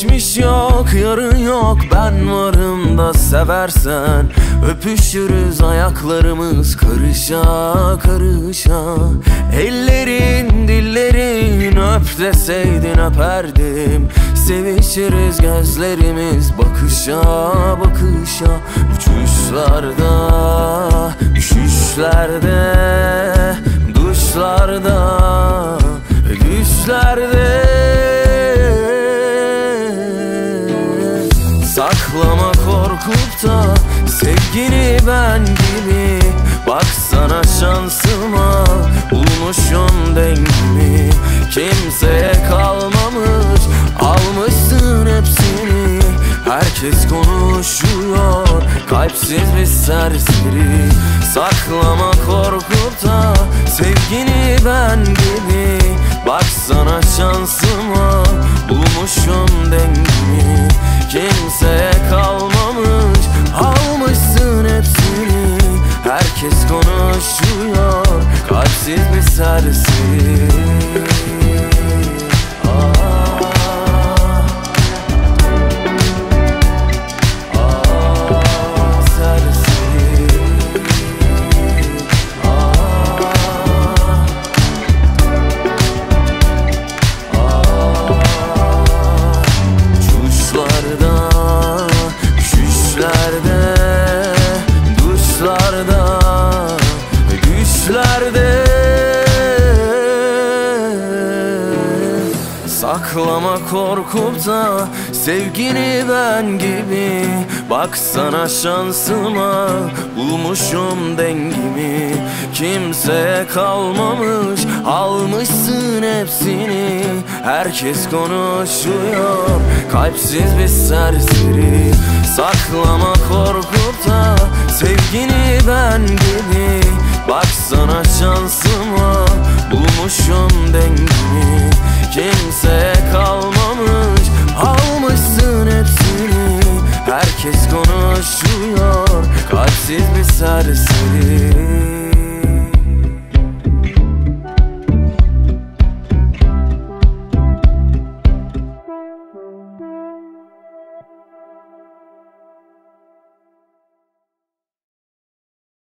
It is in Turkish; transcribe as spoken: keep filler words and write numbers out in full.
Geçmiş yok, yarın yok, ben varım da seversen. Öpüşürüz ayaklarımız karışa karışa. Ellerin dillerin öp deseydin öperdim. Sevişiriz gözlerimiz bakışa bakışa. Uçuşlarda, düşüşlerde, duşlarda, düşlerde. Saklama korkup da sevgini ben gibi. Baksana şansıma, bulmuşum dengimi. Kimseye kalmamış, almışsın hepsini. Herkes konuşuyor, kalpsiz bir serseri. Saklama korkup da sevgini ben gibi. Baksana şansıma, bulmuşum dengimi. Kimseye kalmamış, almışsın hepsini. Herkes konuşuyor, kalpsiz bir serseri. Saklama korkup da sevgini ben gibi. Baksana şansıma, bulmuşum dengimi. Kimseye kalmamış, almışsın hepsini. Herkes konuşuyor, kalpsiz bir serseri. Saklama korkup da sevgini ben gibi. Baksana şansıma, bulmuşum dengimi. Kimseye kalmamış, almışsın hepsini. Herkes konuşuyor, kalpsiz bir serseri.